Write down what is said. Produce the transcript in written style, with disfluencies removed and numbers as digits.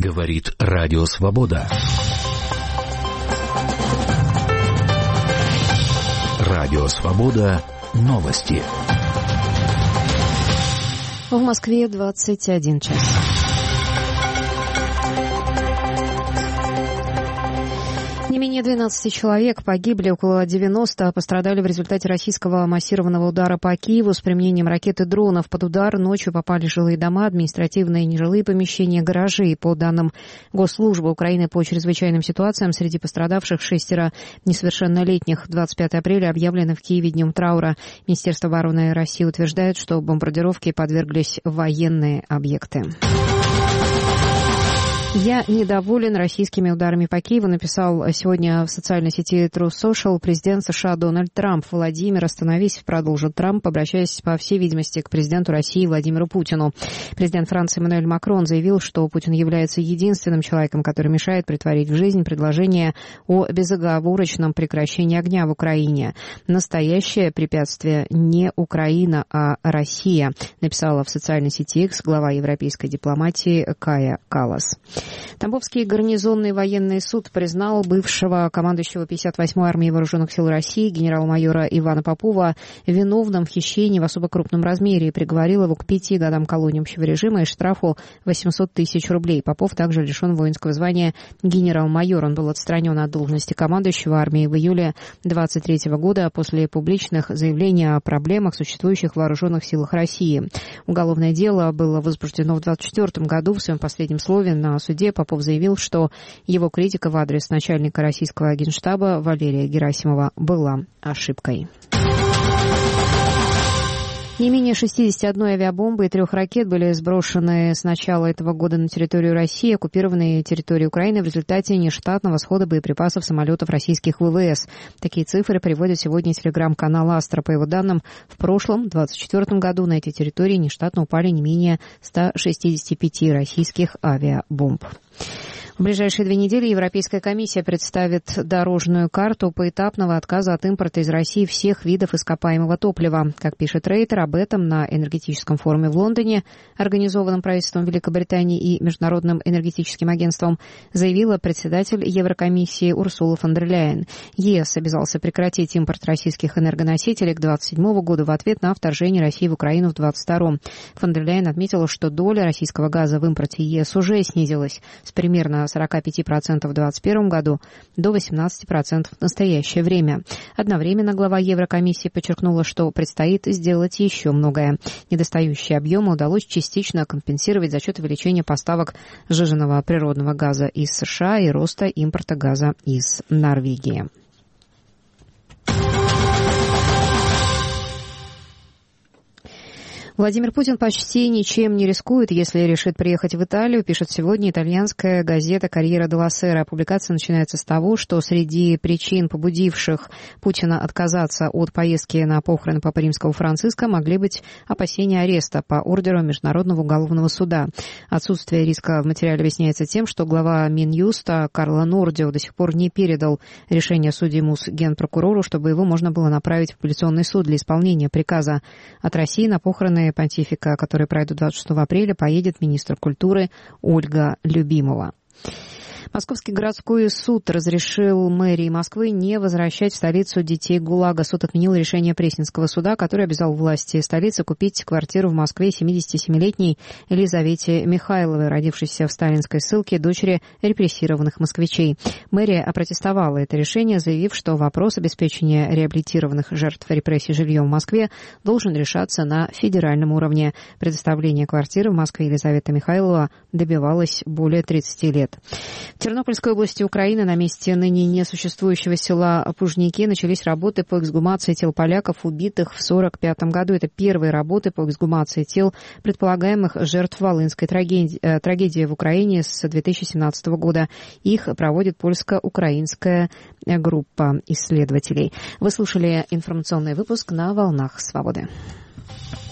Говорит Радио Свобода. Радио Свобода. Новости. В Москве 21 час. Не менее 12 человек погибли, около 90 пострадали в результате российского массированного удара по Киеву с применением ракет и дронов. Под удар ночью попали жилые дома, административные и нежилые помещения, гаражи. По данным Госслужбы Украины по чрезвычайным ситуациям, среди пострадавших 6 несовершеннолетних. 25 апреля объявлено в Киеве днем траура. Министерство обороны России утверждает, что бомбардировке подверглись военные объекты. «Я недоволен российскими ударами по Киеву», написал сегодня в социальной сети Truth Social президент США Дональд Трамп. «Владимир, остановись», продолжил Трамп, обращаясь, по всей видимости, к президенту России Владимиру Путину. Президент Франции Эммануэль Макрон заявил, что Путин является единственным человеком, который мешает претворить в жизнь предложение о безоговорочном прекращении огня в Украине. «Настоящее препятствие не Украина, а Россия», написала в социальной сети X глава европейской дипломатии Кая Каллас. Тамбовский гарнизонный военный суд признал бывшего командующего 58-й армией вооруженных сил России генерал-майора Ивана Попова виновным в хищении в особо крупном размере и приговорил его к 5 годам колонии общего режима и штрафу 800 тысяч рублей. Попов также лишен воинского звания генерал-майор. Он был отстранен от должности командующего армией в июле 2023 года после публичных заявлений о проблемах, существующих в вооруженных силах России. Уголовное дело было возбуждено в 2024 году. В своем последнем слове на суде Попов заявил, что его критика в адрес начальника российского генштаба Валерия Герасимова была ошибкой. Не менее 61 авиабомбы и 3 ракет были сброшены с начала этого года на территорию России, оккупированные территории Украины в результате нештатного схода боеприпасов самолетов российских ВВС. Такие цифры приводит сегодня телеграм-канал «Астра». По его данным, в прошлом, 2024 году, на эти территории нештатно упали не менее 165 российских авиабомб. В ближайшие 2 недели Европейская комиссия представит дорожную карту поэтапного отказа от импорта из России всех видов ископаемого топлива. Как пишет Рейтер, об этом на энергетическом форуме в Лондоне, организованном правительством Великобритании и Международным энергетическим агентством, заявила председатель Еврокомиссии Урсула фон дер Ляйен. ЕС обязался прекратить импорт российских энергоносителей к 2027 году в ответ на вторжение России в Украину в 2022. Фон дер Ляйен отметила, что доля российского газа в импорте ЕС уже снизилась с примерно 45% в 2021 году до 18% в настоящее время. Одновременно глава Еврокомиссии подчеркнула, что предстоит сделать еще многое. Недостающие объемы удалось частично компенсировать за счет увеличения поставок сжиженного природного газа из США и роста импорта газа из Норвегии. Владимир Путин почти ничем не рискует, если решит приехать в Италию, пишет сегодня итальянская газета «Корьера делла Сера». Публикация начинается с того, что среди причин, побудивших Путина отказаться от поездки на похороны Папы Римского Франциска, могли быть опасения ареста по ордеру Международного уголовного суда. Отсутствие риска в материале объясняется тем, что глава Минюста Карло Нордио до сих пор не передал решение судьи МУС генпрокурору, чтобы его можно было направить в апелляционный суд для исполнения приказа. От России на похороны понтифика, которые пройдут 26 апреля, поедет министр культуры Ольга Любимова. Московский городской суд разрешил мэрии Москвы не возвращать в столицу детей ГУЛАГа. Суд отменил решение Пресненского суда, который обязал власти столицы купить квартиру в Москве 77-летней Елизавете Михайловой, родившейся в сталинской ссылке, дочери репрессированных москвичей. Мэрия опротестовала это решение, заявив, что вопрос обеспечения реабилитированных жертв репрессий жильем в Москве должен решаться на федеральном уровне. Предоставление квартиры в Москве Елизавета Михайлова добивалась более 30 лет. В Тернопольской области Украины на месте ныне несуществующего села Пужники начались работы по эксгумации тел поляков, убитых в 1945 году. Это первые работы по эксгумации тел предполагаемых жертв Волынской трагедии в Украине с 2017 года. Их проводит польско-украинская группа исследователей. Вы слушали информационный выпуск на «Волнах Свободы».